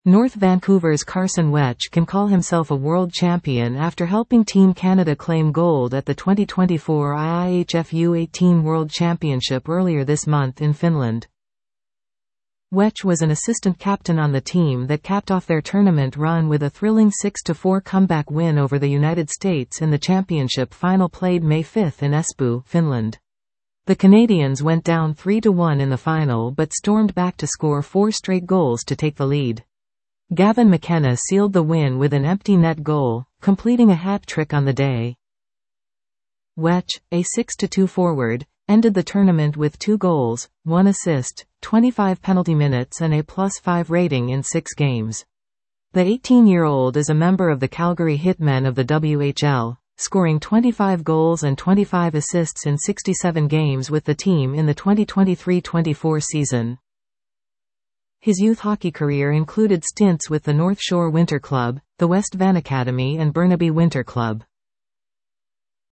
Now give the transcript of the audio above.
North Vancouver's Carson Wetch can call himself a world champion after helping Team Canada claim gold at the 2024 IIHF U18 World Championship earlier this month in Finland. Wetch was an assistant captain on the team that capped off their tournament run with a thrilling 6-4 comeback win over the United States in the championship final played May 5 in Espoo, Finland. The Canadians went down 3-1 in the final but stormed back to score 4 straight goals to take the lead. Gavin McKenna sealed the win with an empty net goal, completing a hat-trick on the day. Wetch, a 6-2 forward, ended the tournament with 2 goals, 1 assist, 25 penalty minutes and a +5 rating in 6 games. The 18-year-old is a member of the Calgary Hitmen of the WHL, scoring 25 goals and 25 assists in 67 games with the team in the 2023-24 season. His youth hockey career included stints with the North Shore Winter Club, the West Van Academy and Burnaby Winter Club.